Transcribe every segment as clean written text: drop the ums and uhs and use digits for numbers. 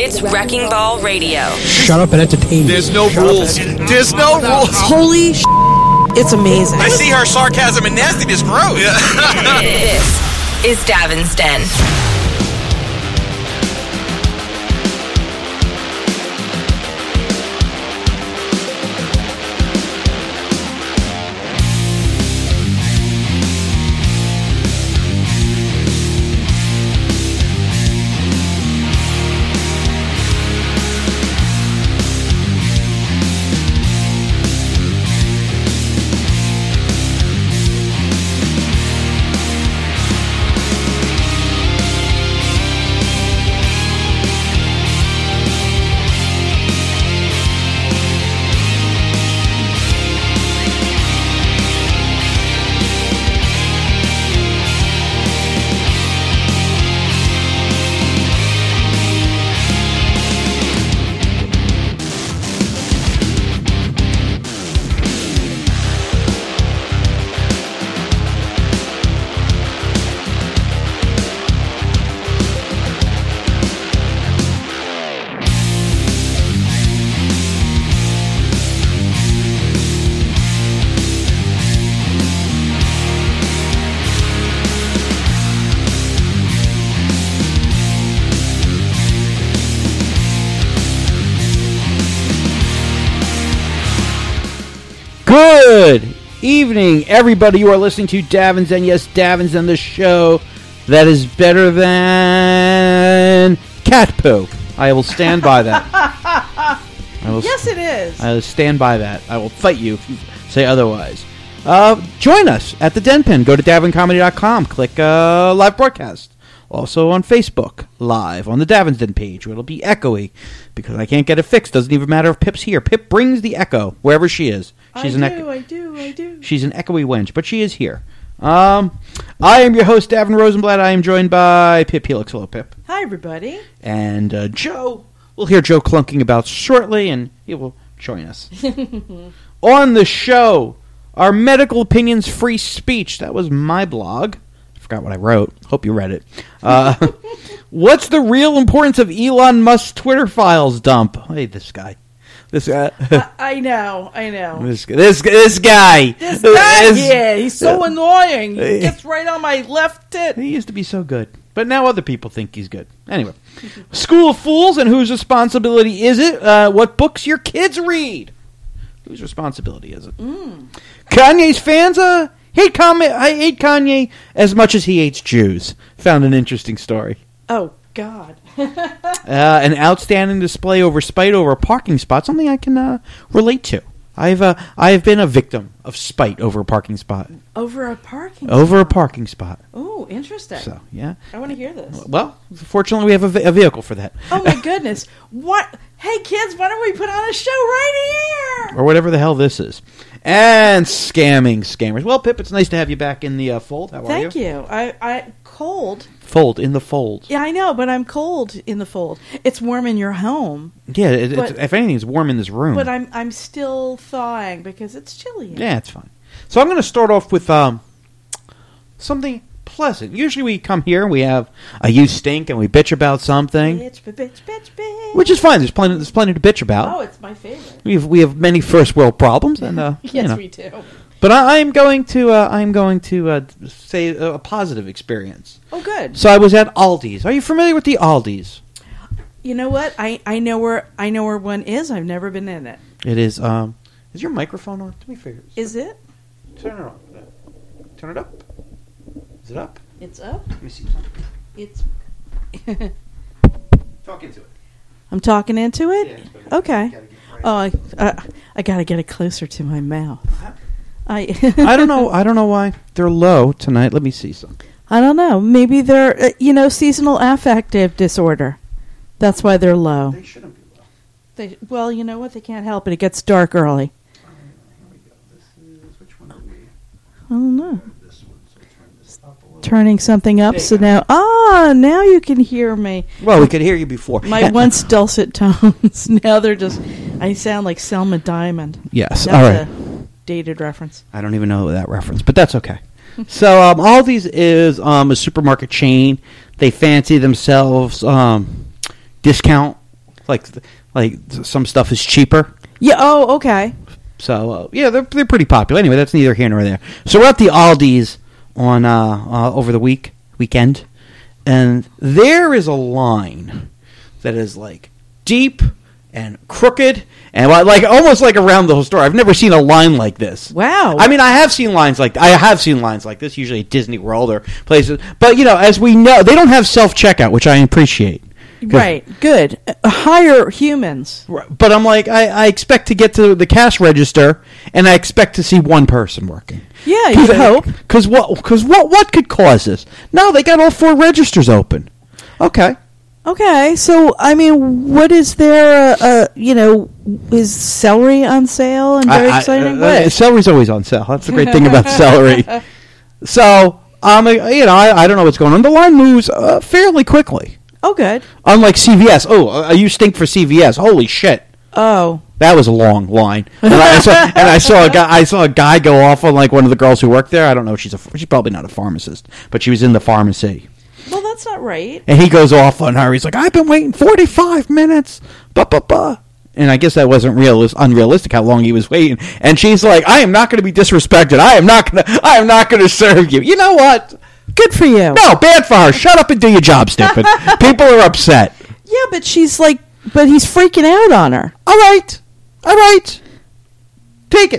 It's Wrecking Ball Radio. Shut up and entertain me. There's no rules. There's no rules. Holy sh**, it's amazing. I see her sarcasm and nastiness grow. This is Davin's Den. Good evening, everybody. You are listening to Davin's Den. Yes, Davin's Den, the show that is better than cat poo. I will stand by that. Yes, it is. I will stand by that. I will fight you if you say otherwise. Join us at the Den Pen. Go to davincomedy.com. Click live broadcast. Also on Facebook, live on the Davin's Den page, where it'll be echoey because I can't get it fixed. Doesn't even matter if Pip's here. Pip brings the echo wherever she is. I do. She's an echoey wench, but she is here. I am your host, Davin Rosenblatt. I am joined by Pip Helix. Hello, Pip. Hi, everybody. And Joe. We'll hear Joe clunking about shortly, and he will join us. On the show, our medical opinions free speech. That was my blog. Forgot what I wrote. Hope you read it. What's the real importance of Elon Musk's Twitter files dump? Hey, this guy. I know. This guy. Yeah, he's so annoying. He gets right on my left tit. He used to be so good, but now other people think he's good. Anyway, School of Fools, and whose responsibility is it? What books your kids read? Whose responsibility is it? Kanye's fans hate Kanye as much as he hates Jews. Found an interesting story. Oh, God. An outstanding display over spite over a parking spot, something I can relate to. I've been a victim of spite over a parking spot. Over a parking spot. Oh, interesting. So, yeah. I want to hear this. Well, fortunately, we have a vehicle for that. Oh, my goodness. What? Hey, kids, why don't we put on a show right here? Or whatever the hell this is. And scammers. Well, Pip, it's nice to have you back in the fold. How are you? Thank you. I cold. Fold, in the fold. Yeah, I know, but I'm cold in the fold. It's warm in your home. Yeah, if anything, it's warm in this room. But I'm still thawing because it's chilly. Yeah, it's fine. So I'm going to start off with something pleasant. Usually we come here and we have a you stink and we bitch about something. Bitch. Which is fine. There's plenty to bitch about. Oh, it's my favorite. We have many first world problems, and yes, we do. But I'm going to say a positive experience. Oh, good. So I was at Aldi's. Are you familiar with the Aldi's? You know what? I know where one is. I've never been in it. It is. Is your microphone on? Let me figure it. Is it? Turn it on. Turn it up. Is it up? It's up. Let me see. It's. Talk into it. I'm talking into it. Yeah, okay. I gotta get it closer to my mouth. I don't know. I don't know why they're low tonight. Let me see some. I don't know. Maybe they're seasonal affective disorder. That's why they're low. They shouldn't be low. Well, you know what? They can't help it. It gets dark early. All right, here we go. This is which one are we? I don't know. This one. So turn this up a little. Turning something up, so now you can hear me. Well, we could hear you before. My once dulcet tones. Now they're just. I sound like Selma Diamond. Yes. That's all right. A dated reference. I don't even know that reference, but that's okay. So Aldi's is a supermarket chain. They fancy themselves discount like some stuff is cheaper. Yeah. Oh, okay. So yeah, they're pretty popular. Anyway, that's neither here nor there. So we're at the Aldi's on over the weekend, and there is a line that is like deep and crooked and like almost like around the whole store. I've never seen a line like this. Wow. I mean, I have seen lines like this, usually at Disney World or places. But as we know, they don't have self-checkout, which I appreciate. Right. Good. Hire humans. But I'm like, I expect to get to the cash register, and I expect to see one person working. Yeah, you hope. Because what could cause this? No, they got all 4 registers open. Okay. Okay, so I mean, what is there? Is celery on sale and very exciting? Celery's always on sale. That's the great thing about celery. So I don't know what's going on. The line moves fairly quickly. Oh, good. Unlike CVS. Oh, you stink for CVS. Holy shit. Oh. That was a long line. And I saw a guy go off on like one of the girls who worked there. I don't know. She's probably not a pharmacist, but she was in the pharmacy. Well, that's not right. And he goes off on her. He's like, I've been waiting 45 minutes. And I guess that wasn't unrealistic how long he was waiting. And she's like, I am not going to be disrespected. I am not going to serve you. You know what? Good for you. No, bad for her. Shut up and do your job, stupid. People are upset. Yeah, but she's like, but he's freaking out on her. All right. Take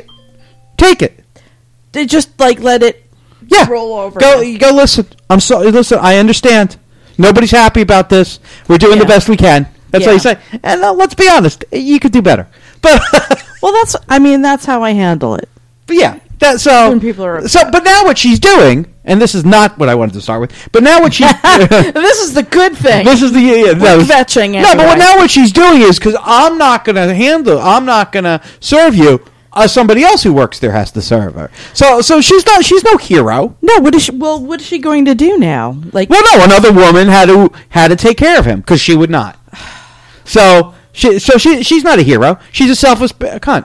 it. They just like let it roll over. Go listen. I'm sorry. Listen, I understand. Nobody's happy about this. We're doing the best we can. That's what you say. And let's be honest, you could do better. But well, that's how I handle it. But yeah, when people are upset. But now what she's doing, and this is not what I wanted to start with. But now what she's this is the good thing. This is the fetching. Anyway. No, but now what she's doing is because I'm not going to serve you. Somebody else who works there has to serve her. So she's no hero. No, what is she going to do now? Another woman had to take care of him because she would not. So she's not a hero. She's a selfless cunt.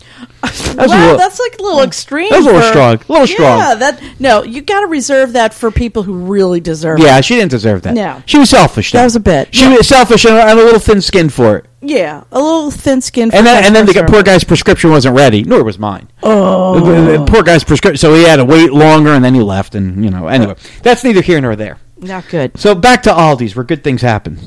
That's like a little extreme. That was a little strong. Yeah, you got to reserve that for people who really deserve it. Yeah, she didn't deserve that. No. She was selfish. That was a bit. She was selfish and a little thin-skinned for it. Yeah, a little thin-skinned. And then the poor guy's prescription wasn't ready, nor was mine. Oh. The poor guy's prescription, so he had to wait longer, and then he left, and, anyway. That's neither here nor there. Not good. So back to Aldi's, where good things happen.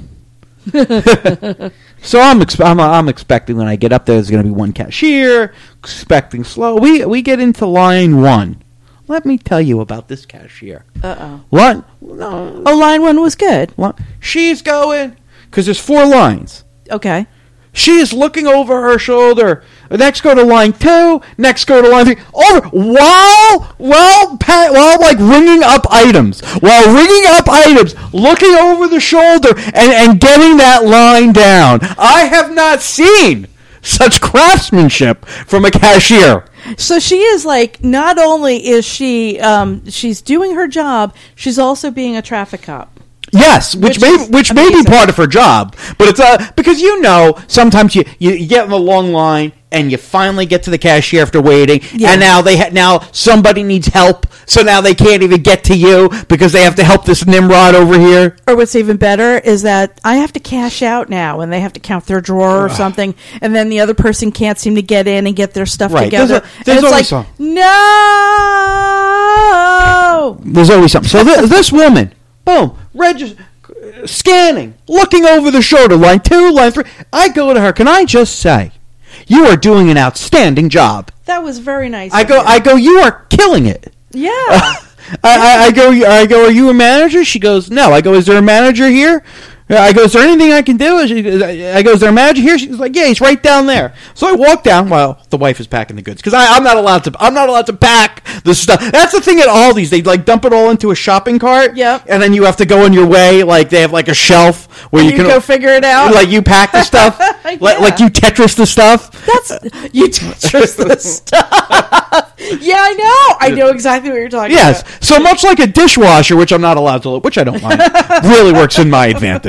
So I'm expecting when I get up there's going to be one cashier, expecting slow. We get into line 1. Let me tell you about this cashier. Line 1 was good. She's going, because there's 4 lines. Okay. She is looking over her shoulder. Next go to line 2. Next go to line 3. Over while like ringing up items. While ringing up items, looking over the shoulder and getting that line down. I have not seen such craftsmanship from a cashier. So she is like, not only is she she's doing her job, she's also being a traffic cop. Yes, which may be part of her job, but it's because sometimes you get in a long line and you finally get to the cashier after waiting, and now somebody needs help, so now they can't even get to you because they have to help this Nimrod over here. Or what's even better is that I have to cash out now, and they have to count their drawer or something, and then the other person can't seem to get in and get their stuff together. There's always something. No. There's always something. So this woman. Boom. Scanning. Looking over the shoulder. Line 2, line 3. I go to her. Can I just say, you are doing an outstanding job. That was very nice. I go, you are killing it. Yeah. I go, are you a manager? She goes, no. I go, is there a manager here? I go, is there anything I can do? I go, is there a manager here? She's like, yeah, he's right down there. So I walk down while the wife is packing the goods because I'm not allowed to pack the stuff. That's the thing at Aldi's. They like dump it all into a shopping cart. Yep. And then you have to go on your way. Like they have like a shelf where you can go figure it out. Like you pack the stuff. Like you Tetris the stuff. You Tetris the stuff. Yeah, I know exactly what you're talking about. Yes. So much like a dishwasher, which I'm not allowed to, which I don't mind, really works in my advantage.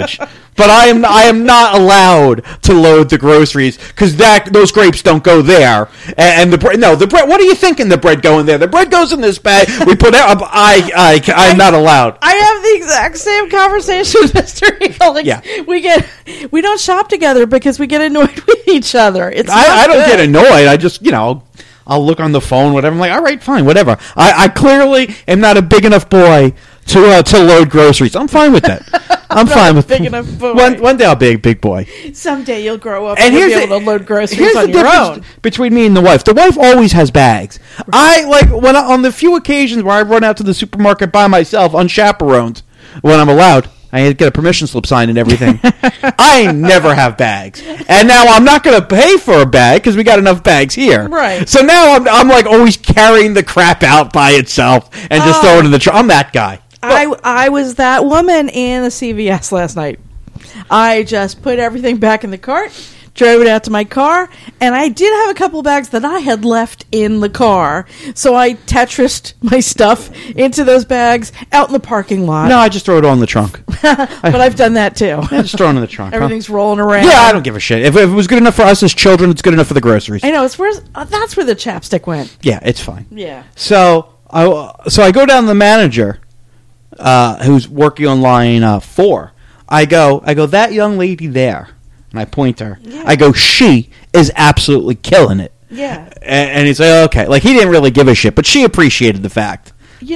much. But I am not allowed to load the groceries because those grapes don't go there. And the bread, no, the bread. What are you thinking? The bread going there? The bread goes in this bag. We put it up. I'm not allowed. I have the exact same conversation with Mr. Eagle. Like, yeah, we don't shop together because we get annoyed with each other. I don't get annoyed. I just I'll look on the phone, whatever. I'm like, all right, fine, whatever. I clearly am not a big enough boy to load groceries. I'm fine with that. I'm fine with big enough boy. One day I'll be a big boy. Someday you'll grow up and you'll be able to load groceries on your own. Between me and the wife always has bags. On the few occasions where I run out to the supermarket by myself, unchaperoned, when I'm allowed. I get a permission slip signed and everything. I never have bags. And now I'm not going to pay for a bag because we got enough bags here. Right. So now I'm like always carrying the crap out by itself and just throwing it in the trunk. I'm that guy. I was that woman in the CVS last night. I just put everything back in the cart, drove it out to my car, and I did have a couple bags that I had left in the car. So I Tetrised my stuff into those bags out in the parking lot. No, I just throw it all in the trunk. But I've done that too. Yeah, just throw it in the trunk. Everything's rolling around. Yeah, I don't give a shit. If it was good enough for us as children, it's good enough for the groceries. I know. That's where the chapstick went. Yeah, it's fine. Yeah. So I go down to the manager who's working on line 4. I go, that young lady there. And I point to her. Yeah. I go, she is absolutely killing it. Yeah. And he's like, okay. Like, he didn't really give a shit, but she appreciated the fact.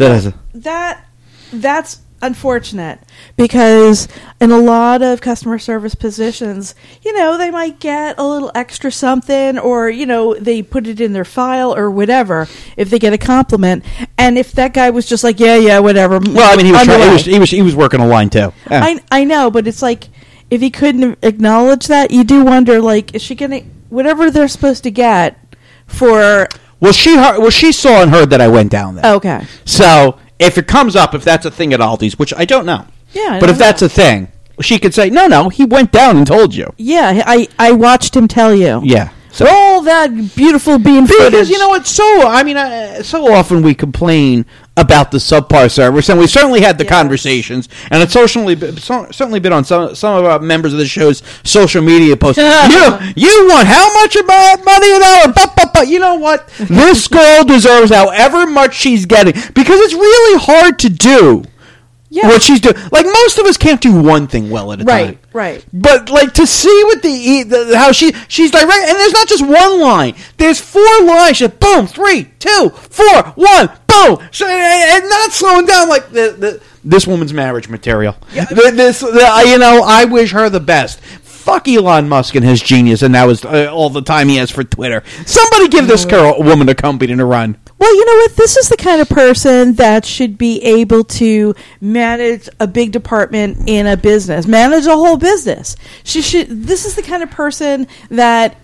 That's unfortunate because in a lot of customer service positions, they might get a little extra something or, they put it in their file or whatever if they get a compliment. And if that guy was just like, yeah, whatever. Well, I mean, he was working a line too. Yeah. I know, but it's like, if he couldn't acknowledge that, you do wonder, like, is she going to, whatever they're supposed to get for... Well, she saw and heard that I went down there. Okay. So, if it comes up, if that's a thing at Aldi's, which I don't know. Yeah, but if that's a thing, she could say, no, he went down and told you. Yeah, I watched him tell you. Yeah. So all that beautiful bean footage. Because, so often we complain about the subpar service, and we certainly had the conversations, and it's certainly been on some of our members of the show's social media posts. You want how much money an hour? But you know what? This girl deserves however much she's getting, because it's really hard to do. Yeah. What she's doing, like most of us can't do one thing well at a time. Right. But like to see what how she's direct, and there's not just one line. There's 4 lines. She's boom, 3, 2, 4, 1, boom, and not slowing down like this woman's marriage material. Yeah. I wish her the best. Fuck Elon Musk and his genius, and that was all the time he has for Twitter. Somebody give this girl, a woman, a company to run. Well, you know what? This is the kind of person that should be able to manage a big department in a business, manage a whole business. This is the kind of person that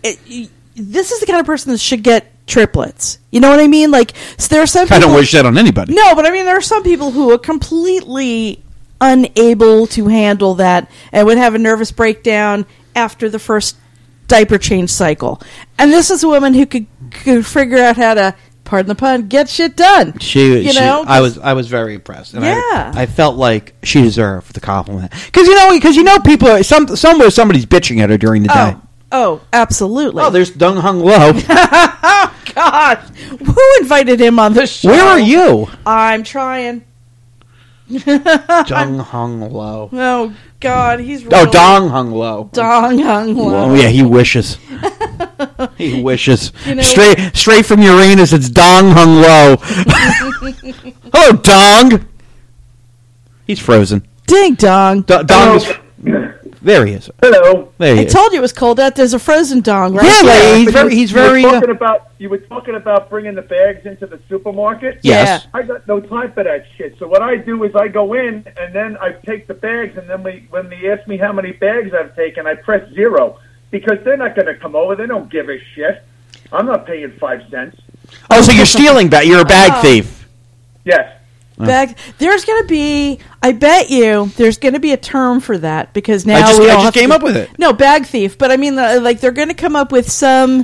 should get triplets. You know what I mean? Like, so there are some people, I don't wish that on anybody. No, but I mean, there are some people who are completely unable to handle that and would have a nervous breakdown after the first diaper change cycle. And this is a woman who could figure out how to, pardon the pun, get shit done. I was very impressed. And yeah. I felt like she deserved the compliment. Because people, somewhere somebody's bitching at her during the day. Oh, absolutely. Oh, there's Dung Hung Lo. Oh, God. Who invited him on the show? Where are you? I'm trying. Dung Hung Lo. Oh, God. He's really... Oh, Dong Hung Lo. Dong Hung Lo. Oh, yeah, he wishes. He wishes. Straight from Uranus, it's Dong Hung Lo. Hello, Dong. He's frozen. Ding dong. Dong is... There he is. Hello. There he is. I told you it was cold out. There's a frozen dong right there. He's very... You were talking about bringing the bags into the supermarket? Yes. I got no time for that shit. So what I do is I go in, and then I take the bags, and then when they ask me how many bags I've taken, I press 0. Because they're not going to come over. They don't give a shit. I'm not paying 5 cents. Oh, so you're stealing bags. You're a bag thief. Yes. Bag. There's going to be, I bet you, there's going to be a term for that because now I just came up with it. No, bag thief. But I mean, like they're going to come up with some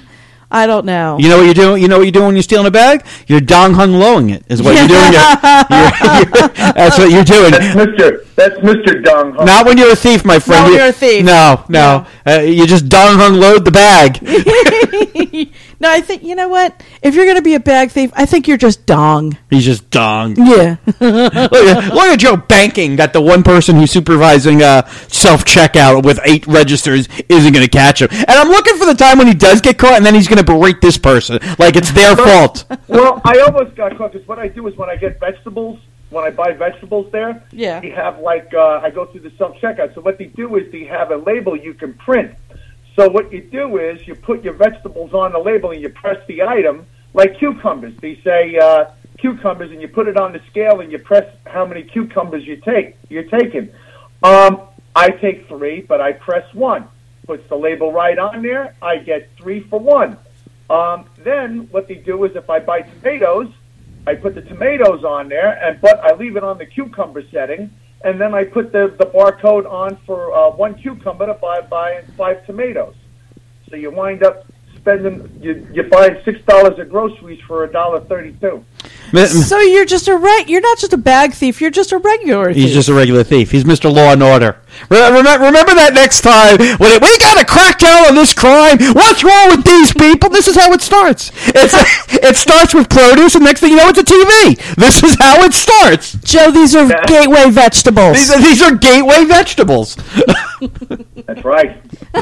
I don't know. You know what you're doing? You know what you're doing when you're stealing a bag? You're dong hung lowing it. Is what you're doing. That's what you're doing. That's Mr. Dong Hung. Not when you're a thief, my friend. Not when you're a thief. No. You just dong hung load the bag. No, I think, you know what? If you're going to be a bag thief, I think you're just dong. He's just dong. Yeah. Look at Joe banking that the one person who's supervising self-checkout with 8 registers isn't going to catch him. And I'm looking for the time when he does get caught, and then he's going to berate this person like it's their fault. Well, I almost got caught because what I do is when I get vegetables, when I buy vegetables there, Yeah. they have I go through the self-checkout. So what they do is they have a label you can print. So what you do is you put your vegetables on the label and you press the item, like cucumbers. They say cucumbers, and you put it on the scale and you press how many cucumbers you're taking. I take 3, but I press 1. Puts the label right on there. I get 3 for 1. Then what they do is if I buy tomatoes, I put the tomatoes on there, but I leave it on the cucumber setting. And then I put the barcode on for 1 cucumber to buy 5 tomatoes. So you wind up spending, you're buying $6 of groceries for $1.32. So you're not just a bag thief, you're just a regular thief. He's just a regular thief. He's Mr. Law and Order. Remember that next time when we got to crack down on this crime. What's wrong with these people? This is how it starts. It starts with produce, and next thing you know, it's a TV. This is how it starts. Joe, these are gateway vegetables. These are gateway vegetables. That's right.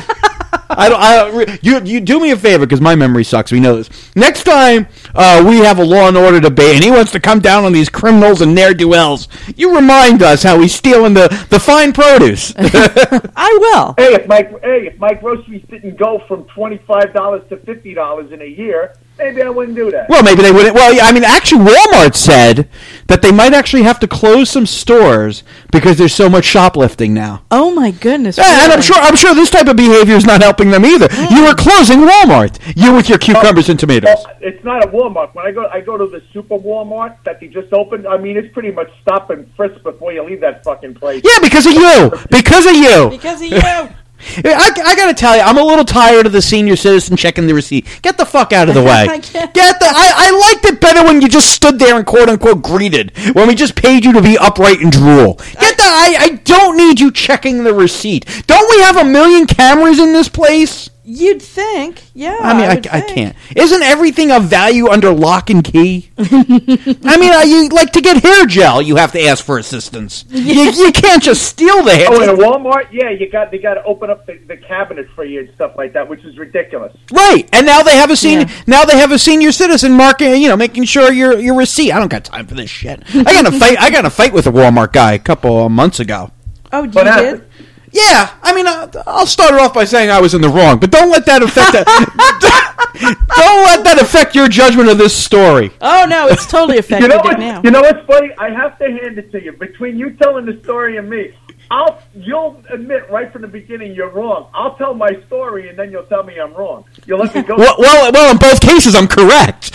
You do me a favor because my memory sucks. We know this. Next time we have a Law and Order debate, and he wants to come down on these criminals and ne'er-do-wells, you remind us how he's stealing the fine produce. I will. Hey, if my groceries didn't go from $25 to $50 in a year, maybe I wouldn't do that. Well, maybe they wouldn't. Well, I mean, actually, Walmart said that they might actually have to close some stores because there's so much shoplifting now. Oh my goodness! Yeah, and I'm sure this type of behavior is not helping them either. You are closing Walmart. You with your cucumbers and tomatoes. Well, it's not a Walmart. When I go to the super Walmart that they just opened. I mean, it's pretty much stop and frisk before you leave that fucking place. Yeah, because of you. Because of you. Because of you. I gotta tell you, I'm a little tired of the senior citizen checking the receipt. Get the fuck out of the way. I liked it better when you just stood there and quote unquote greeted. When we just paid you to be upright and drool. I don't need you checking the receipt. Don't we have 1 million cameras in this place? You'd think, yeah. I mean, I can't. Isn't everything of value under lock and key? I mean, you like to get hair gel, you have to ask for assistance. You can't just steal the hair. Oh, in a Walmart, yeah, they got to open up the cabinet for you and stuff like that, which is ridiculous. Right, and now they have a senior. Yeah. Now they have a senior citizen marking, making sure your receipt. I don't got time for this shit. I got a fight with a Walmart guy a couple of months ago. Oh, you did? Yeah, I mean, I'll start it off by saying I was in the wrong, but don't let that affect don't let that affect your judgment of this story. Oh no, it's totally affecting it now. You know what's funny? I have to hand it to you. Between you telling the story and me, you'll admit right from the beginning you're wrong. I'll tell my story and then you'll tell me I'm wrong. You'll let me go. Well, in both cases, I'm correct.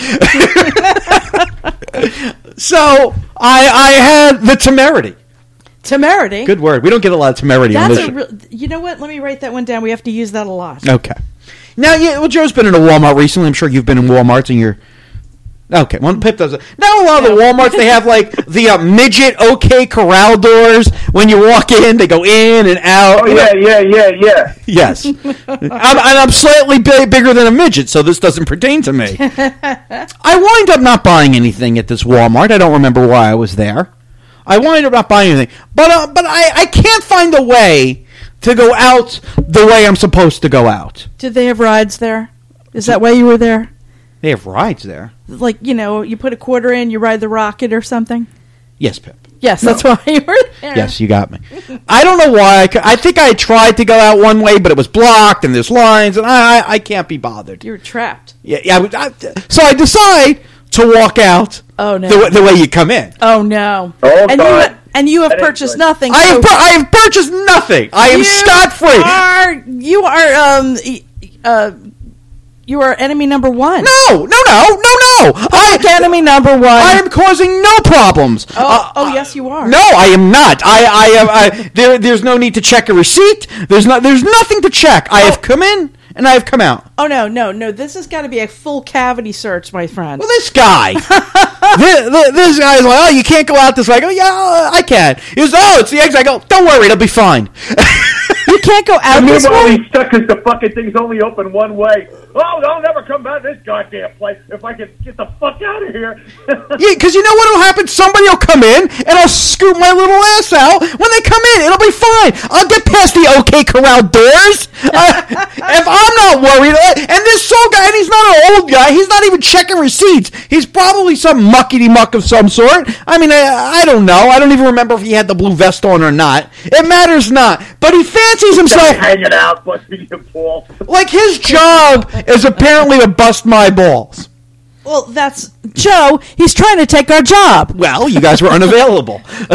So I had the temerity. Temerity? Good word. We don't get a lot of temerity on this. You know what? Let me write that one down. We have to use that a lot. Okay. Now, Joe's been in a Walmart recently. I'm sure you've been in Walmarts and you're... Okay, well, Pip does it. Now a lot of the Walmarts, they have like the midget OK Corral doors. When you walk in, they go in and out. Oh, yeah. Yes. I'm slightly bigger than a midget, so this doesn't pertain to me. I wind up not buying anything at this Walmart. I don't remember why I was there. I wind up not buying anything. But I can't find a way to go out the way I'm supposed to go out. Did they have rides there? Is that why you were there? They have rides there. Like, you put a quarter in, you ride the rocket or something? Yes, Pip. Yes, that's why you were there. Yes, you got me. I don't know why. I think I tried to go out one way, but it was blocked, and there's lines, and I can't be bothered. You were trapped. Yeah. So I decide to walk out the way you come in. Oh, no. Oh, God. And you have purchased nothing. I have purchased nothing. I am scot-free. You are enemy number one. No. Enemy number one. I am causing no problems. Yes, you are. No, I am not. There's no need to check a receipt. There's nothing to check. I have come in and I've come out. Oh, no. This has got to be a full cavity search, my friend. Well, this guy. this guy's like, oh, you can't go out this way. I go, yeah, I can. He goes, oh, it's the eggs. I go, don't worry, it'll be fine. You can't go out this way? He's stuck because the fucking thing's only open one way. Oh, I'll never come back to this goddamn place if I can get the fuck out of here. Yeah, because you know what will happen? Somebody will come in, and I'll scoop my little ass out. When they come in, it'll be fine. I'll get past the OK Corral doors. If I'm not worried. And this soul guy, and he's not an old guy. He's not even checking receipts. He's probably some muckety-muck of some sort. I mean, I don't know. I don't even remember if he had the blue vest on or not. It matters not. But he fancies himself hanging out, busting your balls. Like his job is apparently to bust my balls. Well, that's Joe. He's trying to take our job. Well, you guys were unavailable.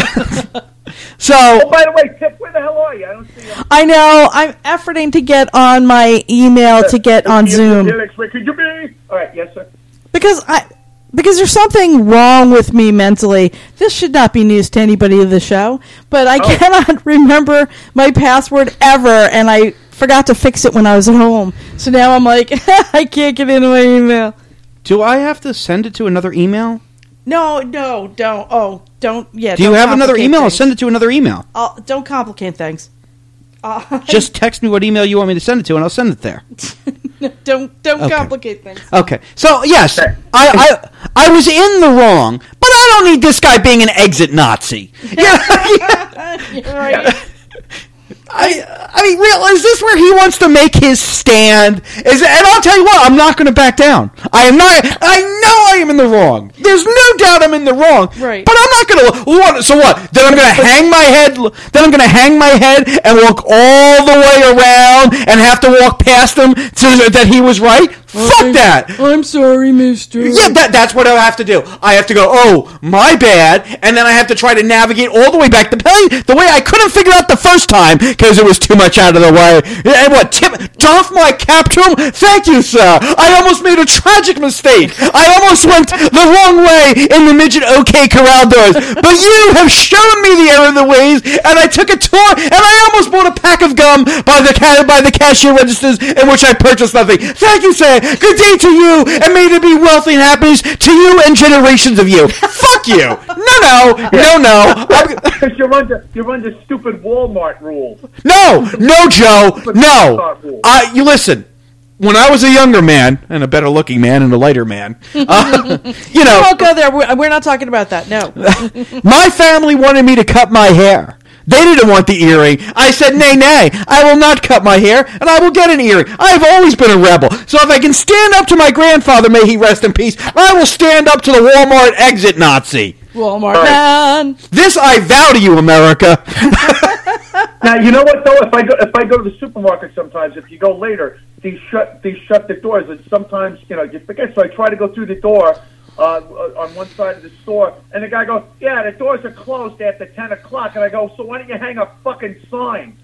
So. Oh, by the way, Tip, where the hell are you? I don't see you. I know. I'm efforting to get on my email to get on Zoom. Could you be? All right, yes, sir. Because there's something wrong with me mentally. This should not be news to anybody in the show, but I cannot remember my password ever, and I forgot to fix it when I was at home. So now I'm like, I can't get into my email. Do I have to send it to another email? No, don't. Oh, don't. Yeah. Do you have another email? I'll send it to another email. Don't complicate things. Just text me what email you want me to send it to, and I'll send it there. Don't complicate things. Okay. So, yes, I was in the wrong, but I don't need this guy being an exit Nazi. Yeah. You're right. I mean, is this where he wants to make his stand? And I'll tell you what, I'm not going to back down. I am not. I know I am in the wrong. There's no doubt I'm in the wrong. Right. But I'm not going to. So what? Then I'm going to hang my head. Then I'm going to hang my head and walk all the way around and have to walk past him so that he was right. Fuck that. I'm sorry, mister. Yeah, that's what I have to do. I have to go, oh, my bad, and then I have to try to navigate all the way back to the way I couldn't figure out the first time because it was too much out of the way. And what, doff my cap to him? Thank you, sir. I almost made a tragic mistake. I almost went the wrong way in the midget OK Corral doors. But you have shown me the error of the ways, and I took a tour, and I almost bought a pack of gum by the cashier registers in which I purchased nothing. Thank you, sir. Good day to you, and may there be wealth and happiness to you and generations of you. Fuck you. No. Because you're under stupid Walmart rules. No, Joe. No. You listen. When I was a younger man, and a better-looking man, and a lighter man, We won't go there. We're not talking about that, no. My family wanted me to cut my hair. They didn't want the earring. I said, nay, I will not cut my hair, and I will get an earring. I've always been a rebel. So if I can stand up to my grandfather, may he rest in peace, I will stand up to the Walmart exit Nazi. Walmart man. This I vow to you, America. Now, you know what, though? If I go to the supermarket sometimes, if you go later, they shut the doors, and sometimes, you forget. So I try to go through the door on one side of the store, and the guy goes, yeah, the doors are closed after 10 o'clock. And I go, so why don't you hang a fucking sign?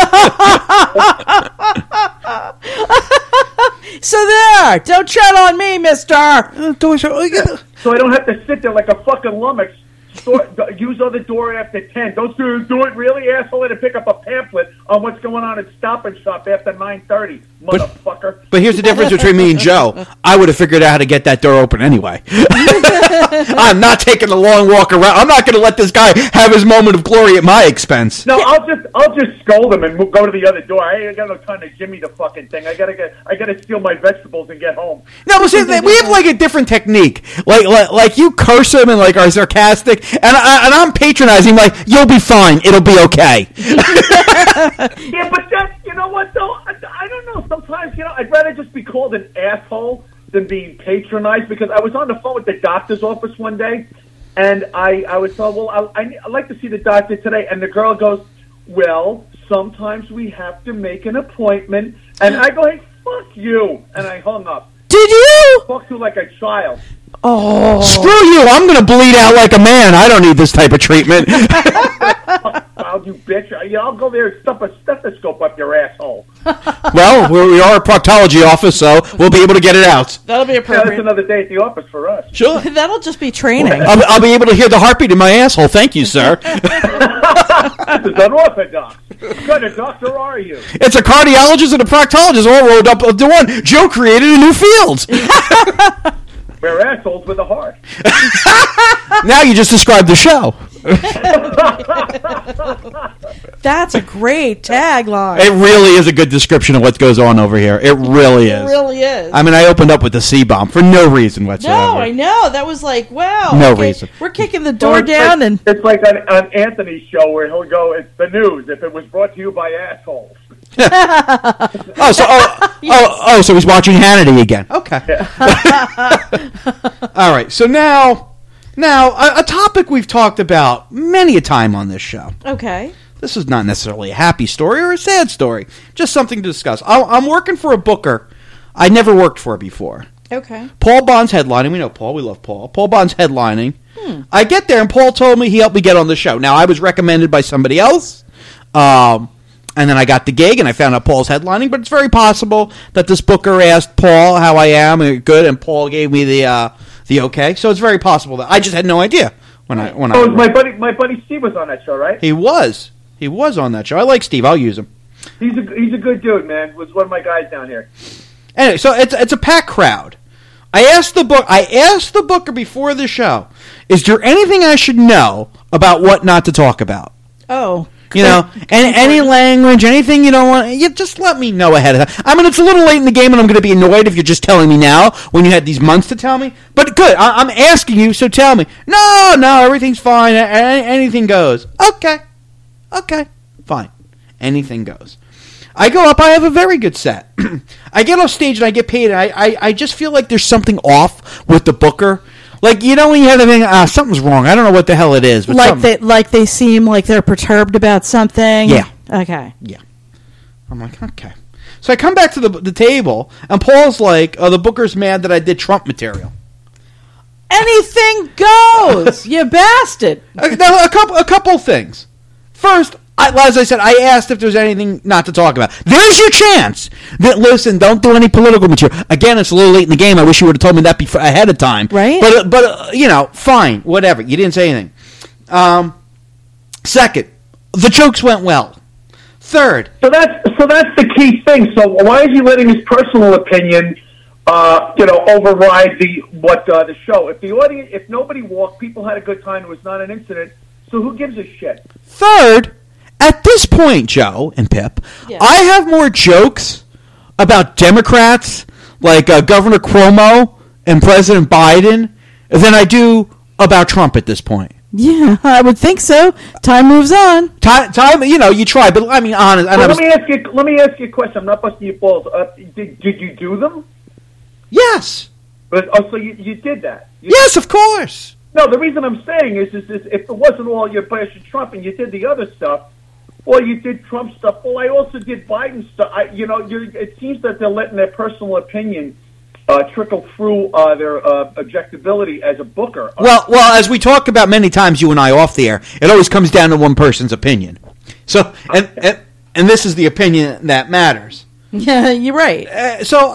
So there, don't tread on me, mister. Doors are... So I don't have to sit there like a fucking lummox. Use other door after 10. Don't do it really, asshole, to pick up a pamphlet on what's going on at Stop and Shop after 9:30, motherfucker. But here's the difference between me and Joe. I would have figured out how to get that door open anyway. I'm not taking a long walk around. I'm not going to let this guy have his moment of glory at my expense. No, I'll just scold him and go to the other door. I ain't got no time to jimmy the fucking thing. I gotta steal my vegetables and get home. No, see, we have like a different technique. Like you curse him and like are sarcastic, and I'm patronizing. Like, you'll be fine. It'll be okay. Yeah, but you know what though? I don't know. Sometimes I'd rather just be called an asshole than being patronized, because I was on the phone with the doctor's office one day, and I was told, well, I'd like to see the doctor today, and the girl goes, well, sometimes we have to make an appointment, and I go, hey, fuck you, and I hung up. Did you? Talk to like a child. Oh. Screw you, I'm going to bleed out like a man. I don't need this type of treatment. Child, you bitch. I'll go there and stuff a stethoscope up your asshole. Well, we are a proctology office, so we'll be able to get it out. That'll be Yeah, that's appropriate. another day at the office for us. Sure. That'll just be training. I'll be able to hear the heartbeat in my asshole. Thank you, sir. This is unorthodox. What kind of doctor are you? It's a cardiologist and a proctologist all rolled up into one. Joe created a new field. We're assholes with a heart. Now you just described the show. That's a great tagline. It really is a good description of what goes on over here. It really is. It really is. I mean, I opened up with the C-bomb for no reason whatsoever. No, I know. That was like, wow. No okay, reason. We're kicking the door down and... It's like on Anthony's show where he'll go, it's the news, if it was brought to you by assholes. So he's watching Hannity again. Okay. All right. So now a topic we've talked about many a time on this show. Okay. This is not necessarily a happy story or a sad story, just something to discuss. I'm working for a booker I never worked for before. Okay. Paul Bond's headlining. We know Paul. We love Paul. Paul Bond's headlining. I get there, and Paul told me he helped me get on the show. Now, I was recommended by somebody else, and then I got the gig, and I found out Paul's headlining. But it's very possible that this booker asked Paul how I am, and good, and Paul gave me the okay. So it's very possible that I just had no idea when I. My buddy Steve was on that show, right? He was on that show. I like Steve. I'll use him. He's a good dude, man. Was one of my guys down here. Anyway, so it's a packed crowd. I asked the booker before the show, is there anything I should know about what not to talk about? Oh. You know, any language, anything you don't want, you just let me know ahead of time. I mean, it's a little late in the game, and I'm going to be annoyed if you're just telling me now when you had these months to tell me. But good, I'm asking you, so tell me. No, everything's fine. Anything goes. Okay, fine. Anything goes. I go up, I have a very good set. I get off stage and I get paid, and I just feel like there's something off with the booker. Like, you know when you have the thing, something's wrong. I don't know what the hell it is. But they seem like they're perturbed about something? Yeah. Okay. Yeah. I'm like, okay. So I come back to the table, and Paul's like, the booker's mad that I did Trump material. Anything goes, you bastard. Now, a couple things. First, as I said, I asked if there was anything not to talk about. There's your chance. Listen, don't do any political material. Again, it's a little late in the game. I wish you would have told me that ahead of time. Right. But you know, fine, whatever. You didn't say anything. Second, the jokes went well. Third. So that's the key thing. So why is he letting his personal opinion, override the show? If the audience, if nobody walked, people had a good time. It was not an incident. So who gives a shit? Third. At this point, Joe and Pip, yeah. I have more jokes about Democrats like Governor Cuomo and President Biden than I do about Trump at this point. Yeah, I would think so. Time moves on. Time, you try, but I mean, honest. Well, let me ask you a question. I'm not busting your balls. Did you do them? Yes. So you did that? Yes, of course. No, the reason I'm saying is if it wasn't all your bashing Trump and you did the other stuff, well, you did Trump stuff. Well, I also did Biden stuff. It seems that they're letting their personal opinion trickle through their objectibility as a booker. Well, as we talk about many times, you and I off the air, it always comes down to one person's opinion. So, and this is the opinion that matters. Yeah, you're right. So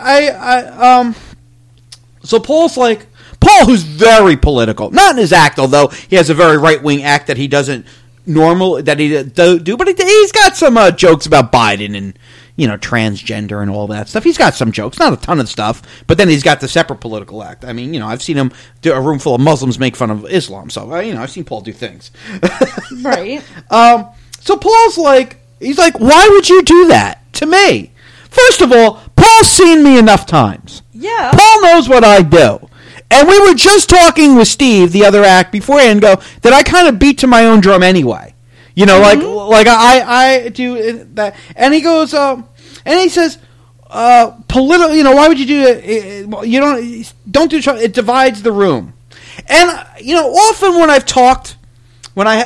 so Paul's like, Paul, who's very political, not in his act, although he has a very right-wing act that he doesn't but he's got some jokes about Biden and transgender and all that stuff. He's got some jokes, not a ton of stuff, but then he's got the separate political act. I mean, I've seen him do a room full of Muslims make fun of Islam, so I've seen Paul do things. Right. So Paul's like, he's like, why would you do that to me? First of all, Paul's seen me enough times. Yeah. Paul knows what I do. And we were just talking with Steve, the other act, beforehand, that I kind of beat to my own drum anyway. Like I do that. And he goes, and he says, political, why would you do it? You don't do it divides the room. And, often when I've talked, when I'm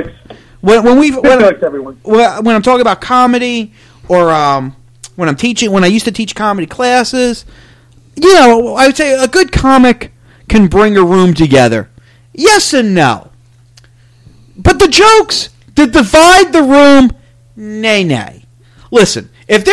talking about comedy or when I'm teaching, when I used to teach comedy classes, I would say a good comic can bring a room together. Yes and no. But the jokes that divide the room, nay. Listen,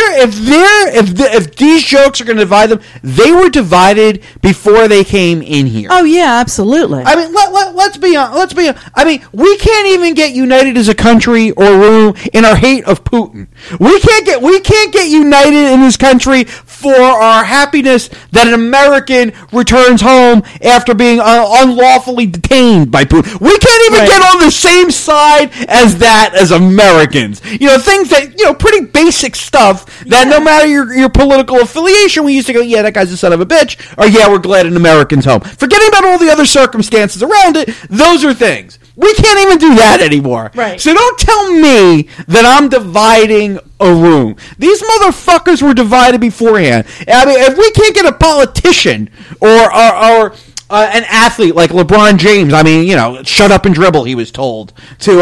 if these jokes are going to divide them, they were divided before they came in here. Oh yeah, absolutely. I mean, let's be honest. I mean, we can't even get united as a country or room in our hate of Putin. We can't get united in this country for our happiness that an American returns home after being unlawfully detained by Putin. We can't even get on the same side as that as Americans. Things that pretty basic stuff that no matter your political affiliation, we used to go, yeah, that guy's a son of a bitch, or yeah, we're glad an American's home. Forgetting about all the other circumstances around it, those are things. We can't even do that anymore. Right. So don't tell me that I'm dividing a room. These motherfuckers were divided beforehand. I mean, if we can't get a politician or an athlete like LeBron James, I mean, shut up and dribble, he was told to,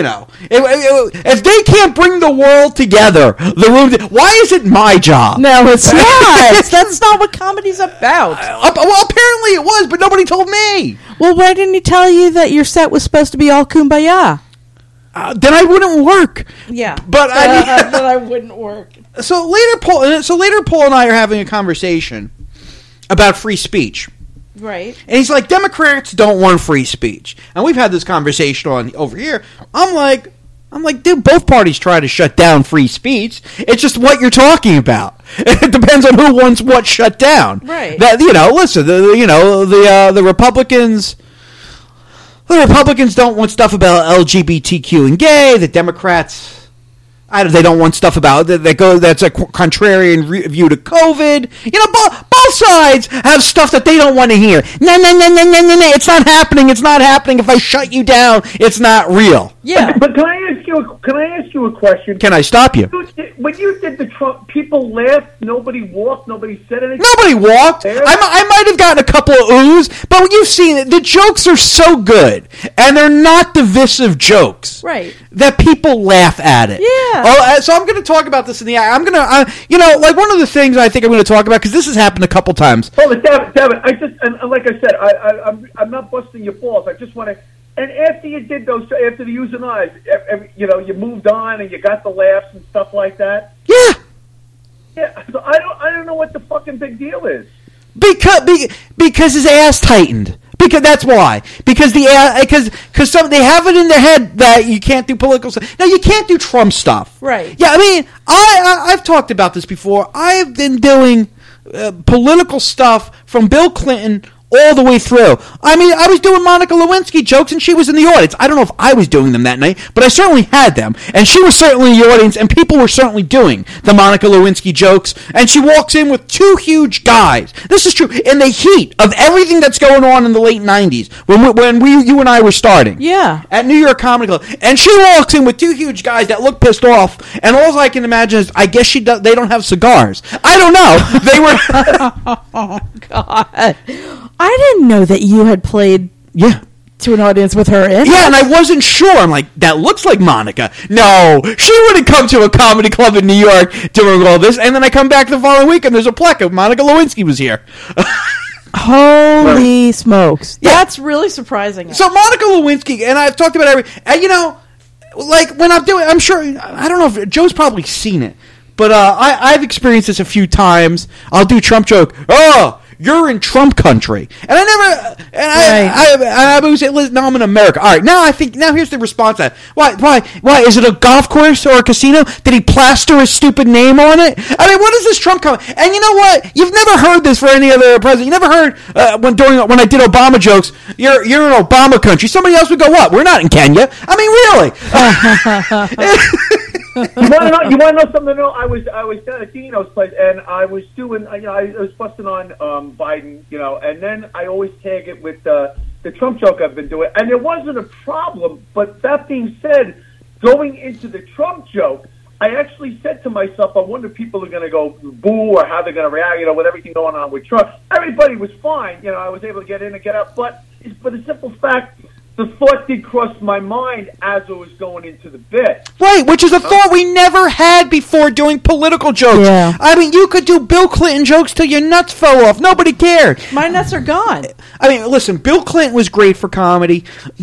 if they can't bring the world together, why is it my job? No, it's not. That's not what comedy's about. Well, apparently it was, but nobody told me. Well, why didn't he tell you that your set was supposed to be all kumbaya? Then I wouldn't work. Yeah, but then I wouldn't work. So later, Paul and I are having a conversation about free speech. Right. And he's like, Democrats don't want free speech. And we've had this conversation over here. I'm like, dude, both parties try to shut down free speech. It's just what you're talking about. It depends on who wants what shut down. Right. That, listen, the Republicans... The Republicans don't want stuff about LGBTQ and gay. The Democrats, they don't want stuff about that's a contrarian view to COVID. Both sides have stuff that they don't want to hear. No. It's not happening. It's not happening. If I shut you down, it's not real. Yeah. But can I ask you a question? Can I stop you? When you did the Trump, people laughed. Nobody walked. Nobody said anything. Nobody walked. I might have gotten a couple of oohs, but you've seen it. The jokes are so good, and they're not divisive jokes. Right. That people laugh at it. Yeah. So I'm going to talk about this in the. I'm going to, like one of the things I think I'm going to talk about, because this has happened a couple times. Hold it, Devin. And like I said, I'm not busting your balls. I just want to. And after you did after the U's and I's, you moved on and you got the laughs and stuff like that. Yeah. Yeah. So I don't know what the fucking big deal is. Because his ass tightened. Because that's why. Because they have it in their head that you can't do political stuff. Now you can't do Trump stuff. Right. Yeah. I mean, I've talked about this before. I've been doing political stuff from Bill Clinton all the way through. I mean, I was doing Monica Lewinsky jokes, and she was in the audience. I don't know if I was doing them that night, but I certainly had them, and she was certainly in the audience, and people were certainly doing the Monica Lewinsky jokes, and she walks in with two huge guys. This is true. In the heat of everything that's going on in the late 90s, when you and I were starting. Yeah. At New York Comedy Club. And she walks in with two huge guys that look pissed off, and all I can imagine is, I guess they don't have cigars. I don't know. They were... Oh, God. I didn't know that you had played to an audience with her in. Yeah, and I wasn't sure. I'm like, that looks like Monica. No, she wouldn't come to a comedy club in New York doing all this. And then I come back the following week, and there's a plaque of Monica Lewinsky was here. Holy smokes. Yeah. That's really surprising. So Monica Lewinsky, and I've talked about like when I'm doing, I'm sure, I don't know if Joe's probably seen it, but I've experienced this a few times. I'll do Trump joke. Oh, you're in Trump country, and I would say, listen, no, I'm in America. All right, now here's the response. Why is it a golf course or a casino? Did he plaster his stupid name on it? I mean, what is this Trump comment? And you know what? You've never heard this for any other president. You never heard when I did Obama jokes. You're in Obama country. Somebody else would go, what? We're not in Kenya. I mean, really. You want to know something? No, I was down at Dino's place, and I was doing. I was busting on Biden, and then I always tag it with the Trump joke I've been doing, and there wasn't a problem. But that being said, going into the Trump joke, I actually said to myself, I wonder if people are going to go boo or how they're going to react, with everything going on with Trump. Everybody was fine. I was able to get in and get out, but for the simple fact, the thought did cross my mind as I was going into the bit. Right, which is a thought we never had before doing political jokes. Yeah. I mean, you could do Bill Clinton jokes till your nuts fell off. Nobody cared. My nuts are gone. I mean, listen, Bill Clinton was great for comedy.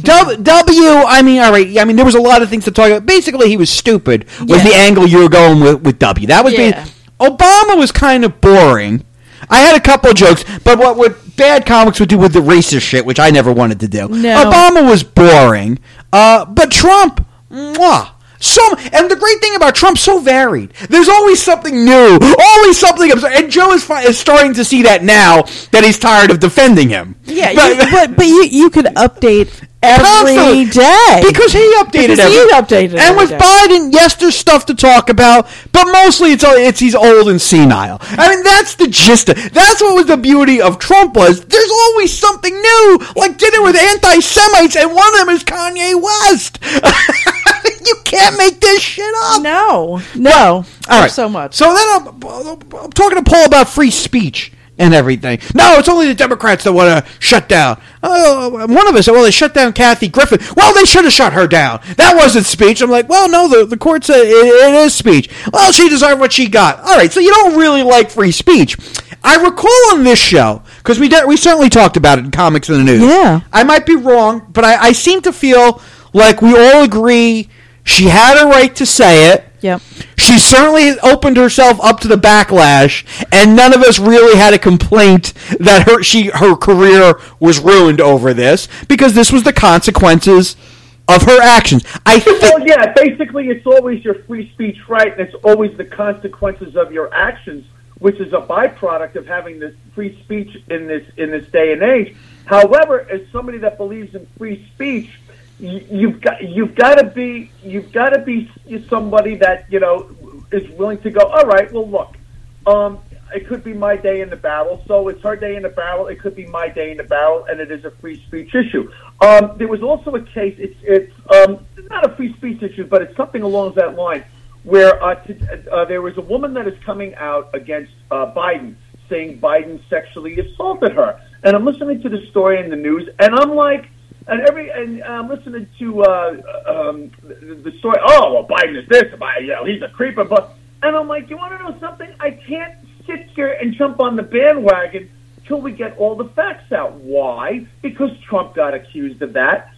I mean, all right. I mean, there was a lot of things to talk about. Basically, he was stupid was the angle you were going with W. That was Obama was kind of boring. I had a couple of jokes, but what bad comics would do with the racist shit, which I never wanted to do. No. Obama was boring, but Trump, mwah. And the great thing about Trump, so varied. There's always something new, always something. And Joe is starting to see that now that he's tired of defending him. Yeah, but you could update every day because he updated everything. And with Biden, yes, there's stuff to talk about, but mostly it's he's old and senile. I mean, that's the gist. That's what was the beauty of Trump was. There's always something new, like dinner with anti-Semites, and one of them is Kanye West. You can't make this shit up. No. All right. So much. So then I'm talking to Paul about free speech and everything. No, it's only the Democrats that want to shut down. One of us said, well, they shut down Kathy Griffin. Well, they should have shut her down. That wasn't speech. I'm like, well, no, the court said it is speech. Well, she deserved what she got. All right, so you don't really like free speech. I recall on this show, because we certainly talked about it in Comics in the News. Yeah. I might be wrong, but I seem to feel like we all agree she had a right to say it. Yep. She certainly opened herself up to the backlash, and none of us really had a complaint that her career was ruined over this, because this was the consequences of her actions. Well, yeah, basically it's always your free speech right, and it's always the consequences of your actions, which is a byproduct of having this free speech in this day and age. However, as somebody that believes in free speech, you've got to be somebody that is willing to go, all right, well, look, it could be my day in the battle, so it's her day in the battle. It could be my day in the battle, and it is a free speech issue. There was also a case. It's not a free speech issue, but it's something along that line, where there was a woman that is coming out against Biden, saying Biden sexually assaulted her, and I'm listening to the story in the news, and I'm like. And I'm listening to the story. Oh, well, Biden is this. He's a creeper. And I'm like, you want to know something? I can't sit here and jump on the bandwagon till we get all the facts out. Why? Because Trump got accused of that.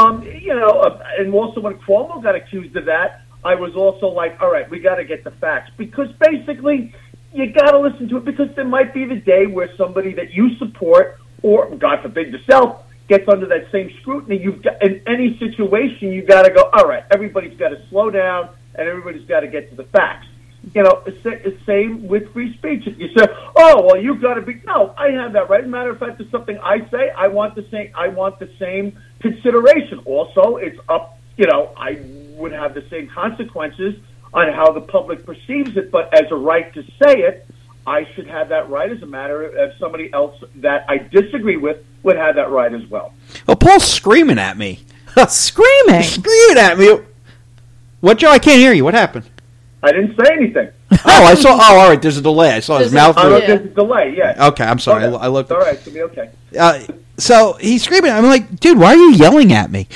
And also when Cuomo got accused of that, I was also like, all right, we got to get the facts, because basically you got to listen to it, because there might be the day where somebody that you support, or God forbid yourself, gets under that same scrutiny. You've got, in any situation, you got to go, all right, everybody's got to slow down, and everybody's got to get to the facts. It's same with free speech. If you say, oh, well, you've got to be, no, I have that right. As a matter of fact, there's something I say, I want the same consideration. Also, it's up, I would have the same consequences on how the public perceives it, but as a right to say it, I should have that right. As a matter of somebody else that I disagree with would have that right as well. Well, Paul's screaming at me. Screaming at me. What, Joe? I can't hear you. What happened? I didn't say anything. I saw. Oh, all right. There's a delay. I saw his mouth. There's a delay. Yeah. Okay. I'm sorry. Okay. I looked. All right. It'll be okay. So he's screaming. I'm like, dude, why are you yelling at me?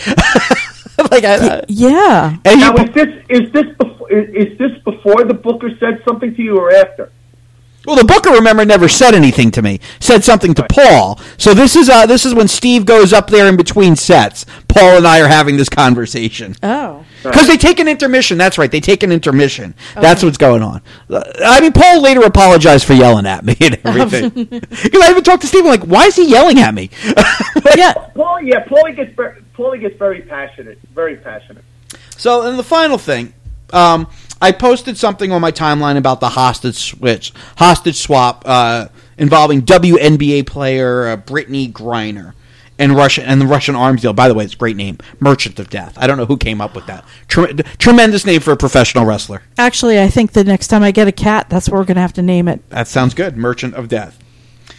Yeah. Now, is this before the Booker said something to you, or after? Well, the Booker, remember, never said anything to me. Said something to Paul. So this is when Steve goes up there in between sets. Paul and I are having this conversation. Oh. Because they take an intermission. That's right. They take an intermission. Okay. That's what's going on. I mean, Paul later apologized for yelling at me and everything. Because I even talked to Steve. I'm like, why is he yelling at me? Paulie gets very passionate. Very passionate. So, and the final thing, I posted something on my timeline about the hostage swap involving WNBA player Brittany Griner and the Russian arms deal. By the way, it's a great name, Merchant of Death. I don't know who came up with that. Tremendous name for a professional wrestler. Actually, I think the next time I get a cat, that's what we're going to have to name it. That sounds good, Merchant of Death.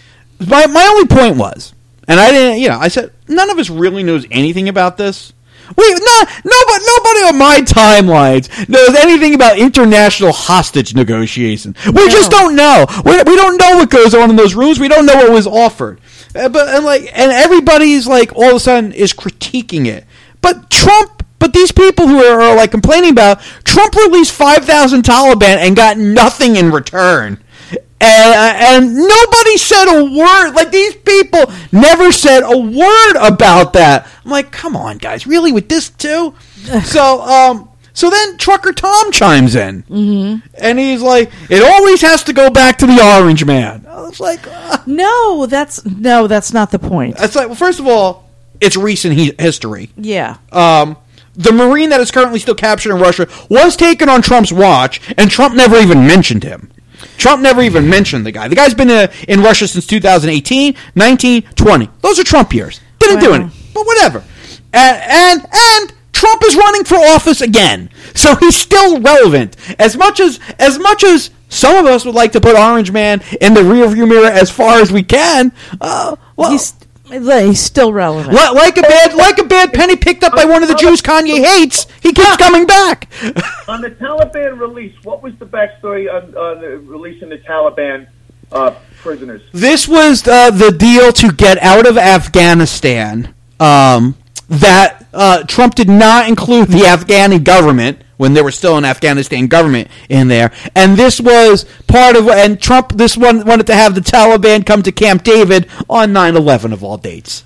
My only point was, and I didn't, I said none of us really knows anything about this. Nobody on my timelines knows anything about international hostage negotiation. We just don't know. We don't know what goes on in those rooms. We don't know what was offered. And everybody's like all of a sudden is critiquing it. But these people who are like complaining about Trump released 5,000 Taliban and got nothing in return. And nobody said a word. Like, these people never said a word about that. I'm like, come on, guys. Really, with this, too? So then Trucker Tom chimes in. Mm-hmm. And he's like, it always has to go back to the Orange Man. I was like, No, that's not the point. It's like, well, first of all, it's recent history. Yeah. The Marine that is currently still captured in Russia was taken on Trump's watch, and Trump never even mentioned him. Trump never even mentioned the guy. The guy's been in Russia since 2018, 19, 20. Those are Trump years. Didn't do anything, but whatever. And Trump is running for office again, so he's still relevant. As much as some of us would like to put Orange Man in the rearview mirror as far as we can, he's still relevant. Like a bad penny picked up by one of the Jews Kanye hates, he keeps coming back. On the Taliban release, what was the backstory on releasing the Taliban prisoners? This was the deal to get out of Afghanistan. That Trump did not include the Afghani government when there was still an Afghanistan government in there, and this was part of. And Trump wanted to have the Taliban come to Camp David on 9/11 of all dates.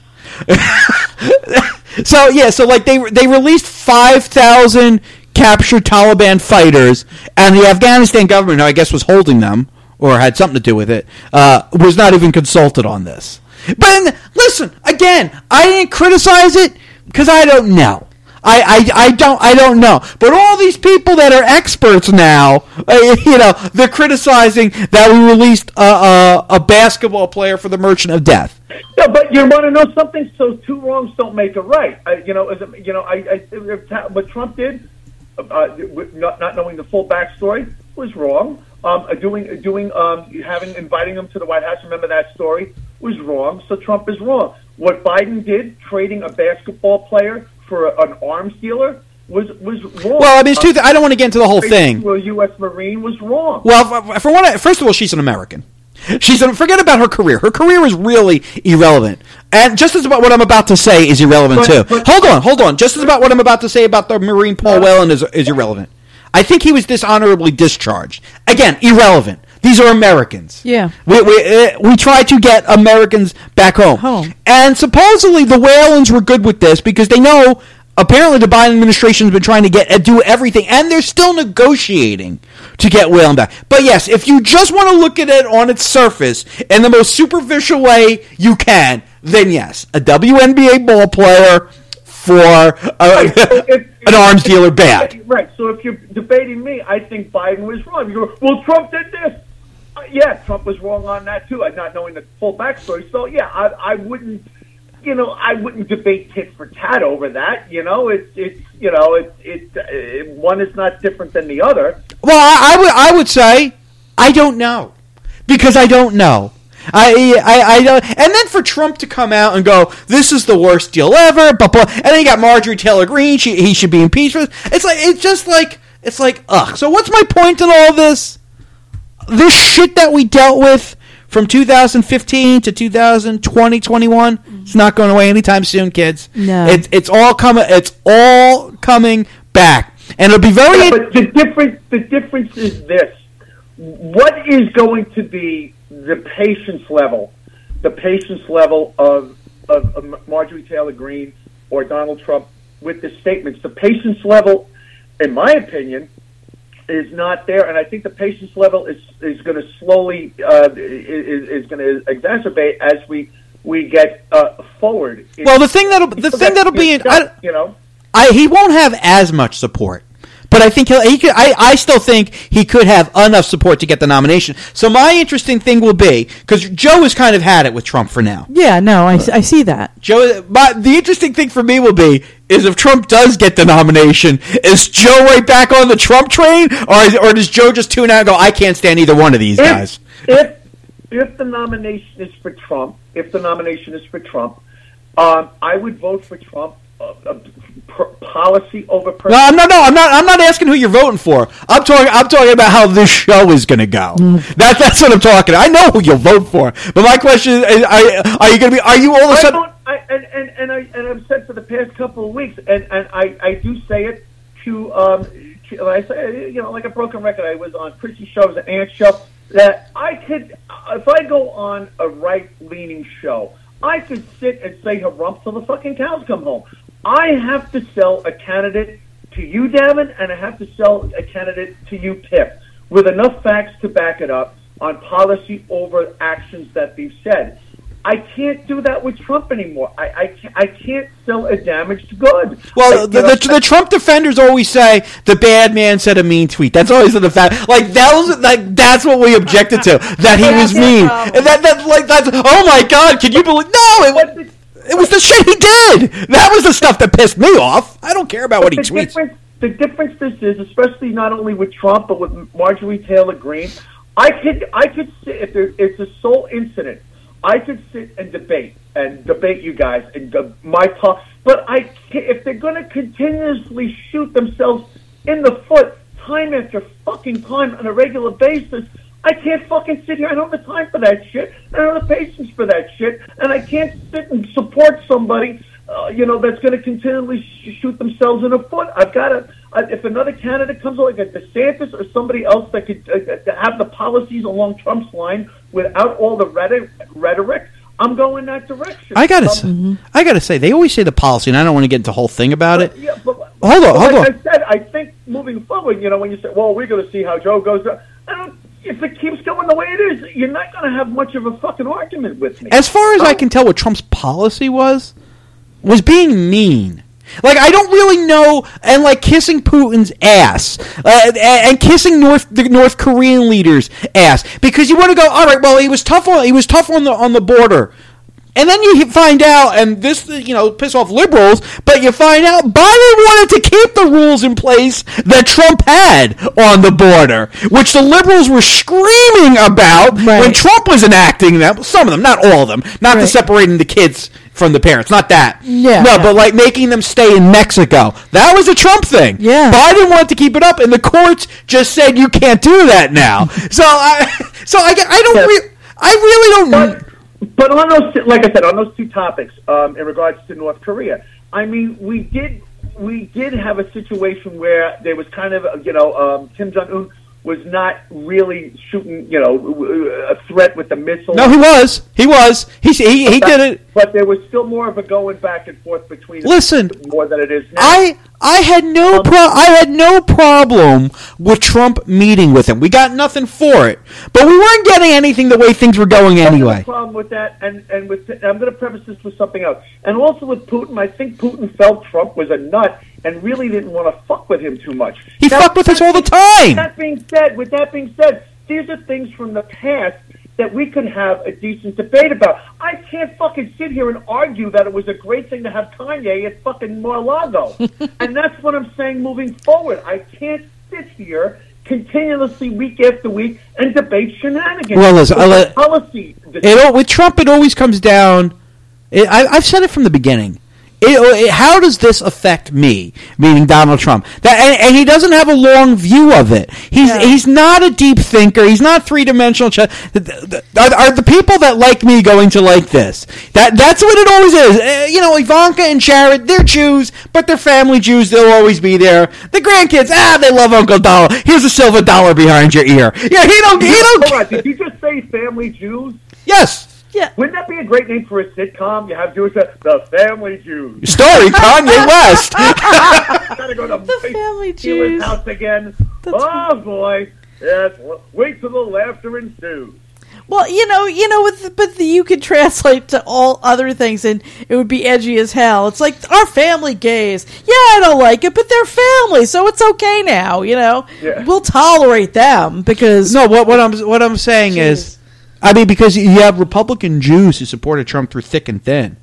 So they released 5,000 captured Taliban fighters, and the Afghanistan government, who I guess was holding them or had something to do with it, was not even consulted on this. But listen, again, I didn't criticize it because I don't know. I don't know. But all these people that are experts now, they're criticizing that we released a basketball player for the Merchant of Death. Yeah, but you want to know something? So two wrongs don't make a right. What Trump did, not knowing the full backstory, was wrong. Inviting them to the White House, remember that story, was wrong. So Trump is wrong. What Biden did, trading a basketball player for an arms dealer, was wrong. Well, I mean, it's I don't want to get into the whole thing. To a U.S. Marine was wrong. Well, first of all, she's an American. Forget about her career. Her career is really irrelevant. And just as about what I'm about to say is irrelevant, too. Hold on. Just as about what I'm about to say about the Marine Paul Whelan is irrelevant. I think he was dishonorably discharged. Again, irrelevant. These are Americans. Yeah. We try to get Americans back home. And supposedly the Whalens were good with this because they know apparently the Biden administration has been trying to do everything, and they're still negotiating to get Whalen back. But yes, if you just want to look at it on its surface in the most superficial way you can, then yes, a WNBA ball player for an arms dealer bad. Right. So if you're debating me, I think Biden was wrong. You go, well, Trump did this. Yeah, Trump was wrong on that too, not knowing the full backstory. So yeah, I wouldn't debate tit for tat over that. One is not different than the other. Well, I would say I don't know because I don't know. I don't. And then for Trump to come out and go, "This is the worst deal ever," blah, blah, and then you got Marjorie Taylor Greene. He should be impeached. It's like ugh. So what's my point in all this? This shit that we dealt with from 2015 to 2020, 21, it's not going away anytime soon, kids. No, it's all coming. It's all coming back, and it'll be very. But the difference is this: what is going to be the patience level of Marjorie Taylor Greene or Donald Trump with the statements? The patience level, in my opinion, is not there, and I think the patience level is going to slowly is going to exacerbate as we get forward. Well, the thing that'll be he won't have as much support. But I think I still think he could have enough support to get the nomination. So my interesting thing will be, because Joe has kind of had it with Trump for now. Yeah, no, I see that. The interesting thing for me will be, is if Trump does get the nomination, is Joe right back on the Trump train? Or does Joe just tune out and go, I can't stand either one of these guys? If the nomination is for Trump, I would vote for Trump policy over person. No, I'm not asking who you're voting for. I'm talking about how this show is going to go. That's what I'm talking. I know who you'll vote for, but my question is: are you going to be? Are you all of a sudden? And I've said for the past couple of weeks, and I do say it to I say, like a broken record. I was on Chrissy Show's an Ant Show that I could, if I go on a right-leaning show, I could sit and say harumph till the fucking cows come home. I have to sell a candidate to you, Davin, and I have to sell a candidate to you, Pip, with enough facts to back it up on policy over actions that they've said. I can't do that with Trump anymore. I can't sell a damaged good. Well, the Trump defenders always say the bad man said a mean tweet. That's always the fact. That's what we objected to, that he was mean. And that's oh my God, can you believe? No, it was the shit he did. That was the stuff that pissed me off. I don't care about what he tweets. The difference is, especially not only with Trump but with Marjorie Taylor Greene, I could sit if it's a sole incident. I could sit and debate you guys and my talk, but if they're going to continuously shoot themselves in the foot time after fucking time on a regular basis, I can't fucking sit here. I don't have the time for that shit. I don't have the patience for that shit, and I can't sit and support somebody, that's going to continually shoot themselves in the foot. I've got to. If another candidate comes like a DeSantis or somebody else that could have the policies along Trump's line without all the rhetoric, I'm going that direction. I gotta say, they always say the policy, and I don't want to get into the whole thing about it. Yeah, but hold on. I said, I think moving forward, when you say, well, we're going to see how Joe goes, if it keeps going the way it is, you're not going to have much of a fucking argument with me. As far as I can tell, what Trump's policy was being mean. I don't really know, and kissing Putin's ass, and kissing the North Korean leader's ass, because you want to go, all right, well, he was tough on the border, and then you find out, and this piss off liberals, but you find out Biden wanted to keep the rules in place that Trump had on the border, which the liberals were screaming about when Trump was enacting them. Some of them, not all of them, not the separating the kids from the parents, not that. Yeah. No, but making them stay in Mexico. That was a Trump thing. Yeah. Biden wanted to keep it up, and the courts just said you can't do that now. I really don't. But on those, like I said, on those two topics, in regards to North Korea, I mean, we did have a situation where there was kind of, Kim Jong-un was not really shooting, a threat with the missile. No, he was. He did it. But there was still more of a going back and forth between. Listen, more than it is now. I had no problem with Trump meeting with him. We got nothing for it, but we weren't getting anything the way things were going anyway. No problem with that, and I'm going to preface this with something else. And also with Putin, I think Putin felt Trump was a nut and really didn't want to fuck with him too much. He fucked with us all the time. With that being said, these are things from the past that we could have a decent debate about. I can't fucking sit here and argue that it was a great thing to have Kanye at fucking Mar-a-Lago. And that's what I'm saying moving forward. I can't sit here continuously week after week and debate shenanigans. Well, listen, policy. With Trump, it always comes down. I've said it from the beginning. How does this affect me, meaning Donald Trump? And he doesn't have a long view of it. He's not a deep thinker. He's not three-dimensional. Are the people that like me going to like this? That's what it always is. Ivanka and Jared, they're Jews, but they're family Jews. They'll always be there. The grandkids, they love Uncle Donald. Here's a silver dollar behind your ear. Yeah, he don't. Hold on, did you just say family Jews? Yes. Yeah. Wouldn't that be a great name for a sitcom? You have Jews, the Family Jews. Story Kanye West. Gotta go to the Family Jews. House again. Boy, yes. Wait till the laughter ensues. Well, but you could translate to all other things, and it would be edgy as hell. It's like our family gays. Yeah, I don't like it, but they're family, so it's okay now. Yeah. We'll tolerate them because what I'm saying is. I mean, because you have Republican Jews who supported Trump through thick and thin.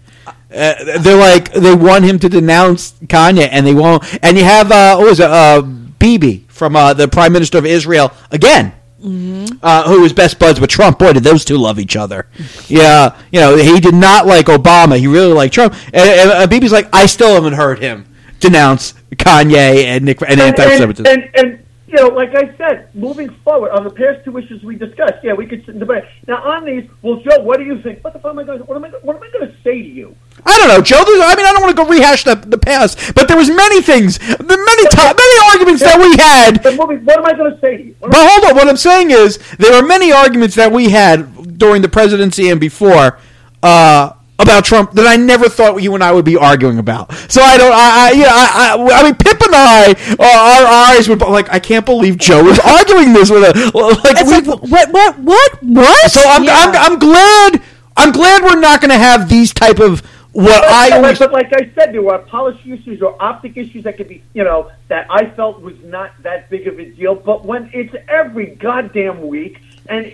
They want him to denounce Kanye, and they won't. And you have Bibi from the Prime Minister of Israel again. who was best buds with Trump. Boy, did those two love each other. Yeah, he did not like Obama. He really liked Trump. And Bibi's like, I still haven't heard him denounce Kanye and anti-Semitism. And like I said, moving forward on the past two issues we discussed, we could sit and debate. Now on these, well, Joe, what do you think? What the fuck am I going? What am I going to say to you? I don't know, Joe. I don't want to go rehash the past, but there was many things, many arguments that we had. What am I going to say to you? But hold on, what I'm saying is there are many arguments that we had during the presidency and before about Trump that I never thought you and I would be arguing about. So I mean, Pip and our eyes would like, I can't believe Joe is arguing this with what? So I'm glad we're not going to have these type of but like I said, there were policy issues or optic issues that could be, that I felt was not that big of a deal. But when it's every goddamn week, and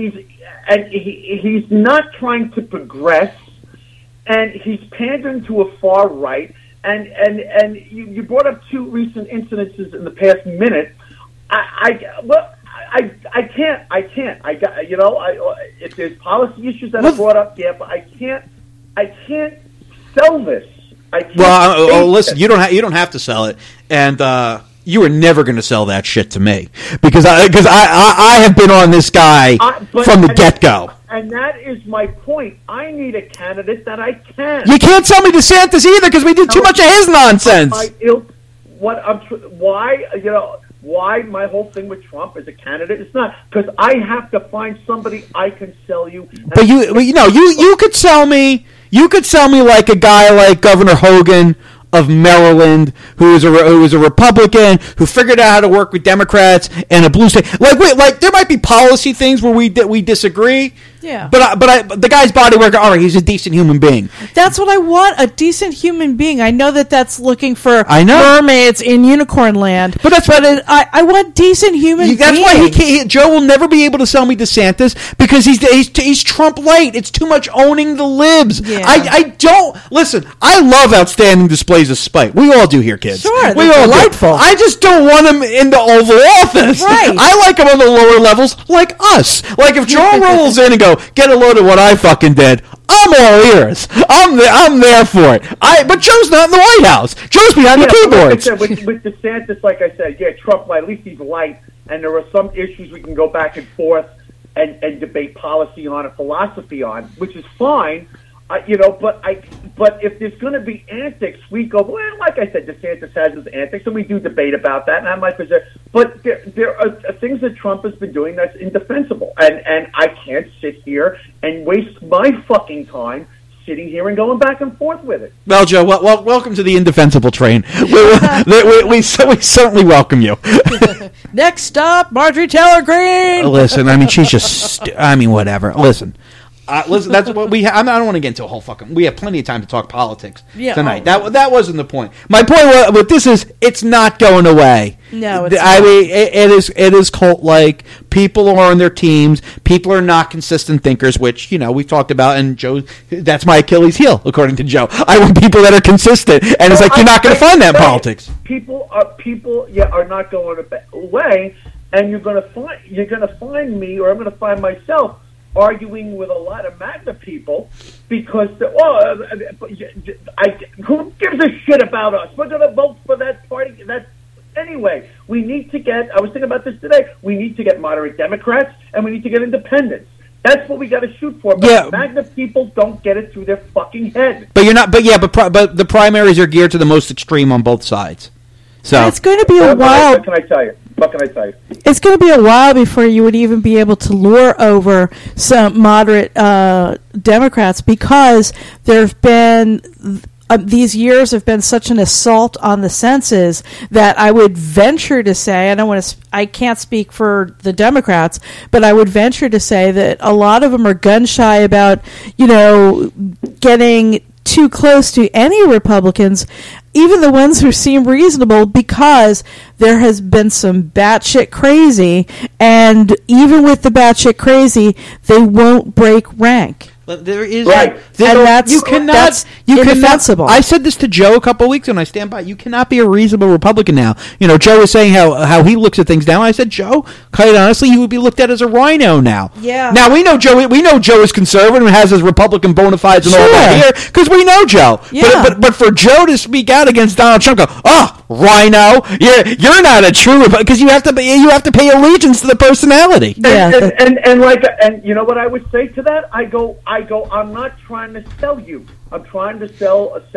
he's not trying to progress, and he's pandering to a far right, and you brought up two recent incidences in the past minute. I can't. If there's policy issues that are brought up, but I can't sell this. Listen, you don't have to sell it, and you were never going to sell that shit to me because I have been on this guy from the get-go. And that is my point. I need a candidate that I can. You can't sell me DeSantis either because we did too much of his nonsense. Why my whole thing with Trump as a candidate? It's not because I have to find somebody I can sell you. But you could sell me. You could sell me like a guy like Governor Hogan of Maryland, who was a Republican, who figured out how to work with Democrats and a blue state. Like there might be policy things where we disagree. Yeah. But the guy's body work. All right, he's a decent human being. That's what I want. A decent human being. I know that's looking for mermaids in unicorn land. But I want decent human beings. That's why Joe will never be able to sell me DeSantis because he's Trump light. It's too much owning the libs. Yeah. I don't listen. I love outstanding displays of spite. We all do here, kids. Sure, we all delightful. I just don't want him in the Oval Office. Right. I like him on the lower levels, like us. Like if Joe rolls in and go, get a load of what I fucking did, I'm all ears. I'm there for it. But Joe's not in the White House. Joe's behind the keyboards. Like with DeSantis, like I said, Trump light. At least he's light, and there are some issues we can go back and forth and debate policy on and philosophy on, which is fine. But if there's going to be antics, we go, well, like I said, DeSantis has his antics, and we do debate about that, and I might present. But there are things that Trump has been doing that's indefensible, and I can't sit here and waste my fucking time sitting here and going back and forth with it. Well, Joe, welcome to the indefensible train. We certainly welcome you. Next stop, Marjorie Taylor Greene. Listen, I mean, she's just, whatever. Listen, that's what we. I don't want to get into a whole fucking. We have plenty of time to talk politics tonight. That wasn't the point. My point with this is it's not going away. No, it's I mean, it is cult like. People are on their teams. People are not consistent thinkers, which we've talked about. And Joe, that's my Achilles heel, according to Joe. I want people that are consistent, and it's like you're not going to find that in politics. People are not going away, and you're going to find me, or I'm going to find myself arguing with a lot of MAGA people because who gives a shit about us? We're going to vote for that party. Anyway, we need to get. I was thinking about this today. We need to get moderate Democrats and we need to get independents. That's what we got to shoot for. But MAGA people don't get it through their fucking head. But you're not. But the primaries are geared to the most extreme on both sides. So it's going to be a while. What can I tell you? It's going to be a while before you would even be able to lure over some moderate Democrats because there have been these years have been such an assault on the senses that I would venture to say, I can't speak for the Democrats, but I would venture to say that a lot of them are gun shy about, getting too close to any Republicans, even the ones who seem reasonable, because there has been some batshit crazy, and even with the batshit crazy, they won't break rank. But there is Right. That's indefensible. I said this to Joe a couple of weeks ago, and I stand by. You cannot be a reasonable Republican now. Joe was saying how he looks at things now. I said, Joe, quite honestly, he would be looked at as a rhino now. Yeah. Now we know Joe. We know Joe is conservative and has his Republican bona fides and all that here because we know Joe. Yeah. But for Joe to speak out against Donald Trump, rhino, you're not a true Republican because you have to pay allegiance to the personality. Yeah. And you know what I would say to that? I go. I'm not trying to sell you. I'm trying to sell a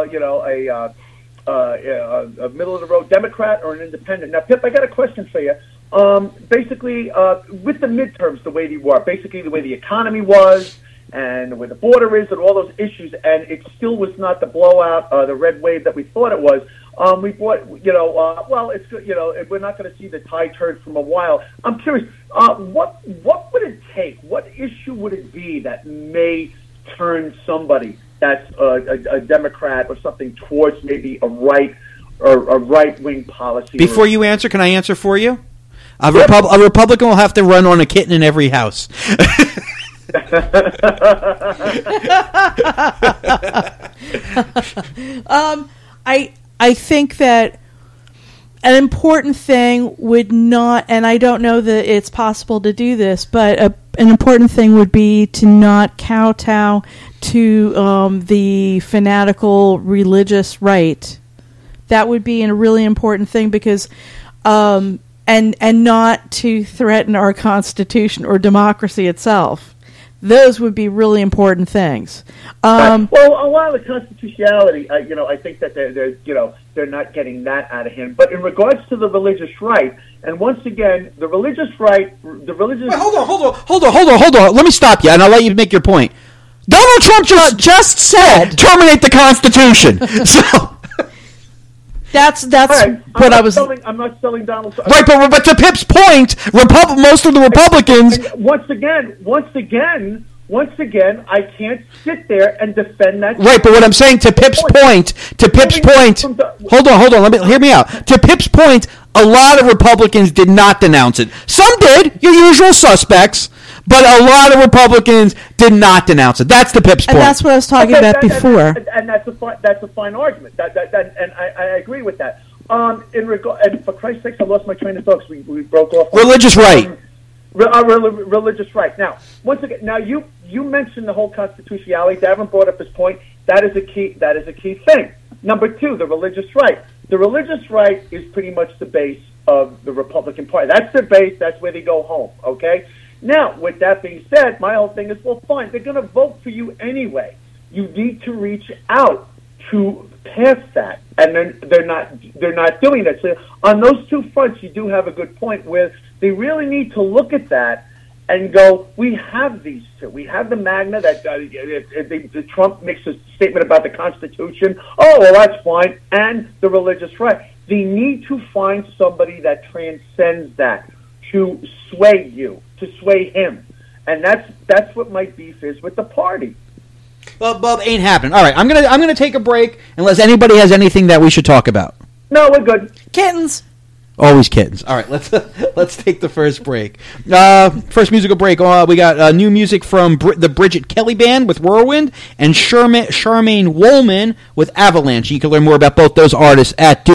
middle of the road Democrat or an independent. Now, Pip, I got a question for you. Basically, with the midterms, the way they were, basically the way the economy was, and where the border is, and all those issues, and it still was not the blowout, the red wave that we thought it was. We bought, it's good. We're not going to see the tide turn from a while. I'm curious, what would it take? What issue would it be that may turn somebody that's a Democrat or something towards maybe a right wing policy? Before you answer, can I answer for you? A Republican will have to run on a kitten in every house. I think that an important thing would not, and I don't know that it's possible to do this, but an important thing would be to not kowtow to the fanatical religious right. That would be a really important thing because, and not to threaten our Constitution or democracy itself. Those would be really important things. Well, a lot of the constitutionality, I think that they're not getting that out of hand. But in regards to the religious right, and once again, the religious right, Wait, hold on. Let me stop you, and I'll let you make your point. Donald Trump just said terminate the Constitution. So. That's right. what I'm not selling Donald Trump. Right, but to Pip's point, most of the Republicans. And once again, I can't sit there and defend that. Right, but what I'm saying to Pip's point. Hold on. Hear me out. To Pip's point, a lot of Republicans did not denounce it. Some did, your usual suspects. But a lot of Republicans did not denounce it. That's the Pip's point. And that's what I was talking about before. And that's a fine argument. And I agree with that. And for Christ's sakes, I lost my train of thought because we broke off. Religious right. Religious right. Now, once again, you mentioned the whole constitutionality. Davin brought up his point. That is a key thing. Number two, the religious right. The religious right is pretty much the base of the Republican Party. That's their base. That's where they go home. Okay. Now, with that being said, my whole thing is, well, fine, they're going to vote for you anyway. You need to reach out to pass that, and then they're not doing that. So on those two fronts, you do have a good point where they really need to look at that and go, we have these two. We have the Magna that Trump makes a statement about the Constitution. Oh, well, that's fine, and the religious right. They need to find somebody that transcends that to sway you. To sway him, and that's what my beef is with the party. Well, Bub, ain't happening. All right, I'm gonna take a break unless anybody has anything that we should talk about. No, we're good. Kittens. Always kittens. All right, let's take the first break. First musical break. We got new music from the Bridget Kelly Band with Whirlwind and Charmaine Woolman with Avalanche. You can learn more about both those artists at